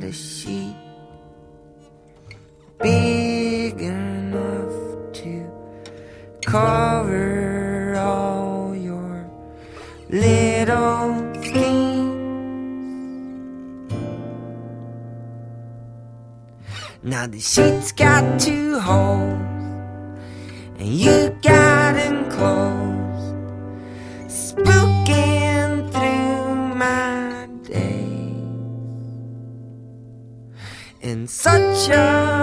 a sheet big enough to cover all your little schemes. Now the sheet's got 2 holes and you got enclosed, spooking through my days in such a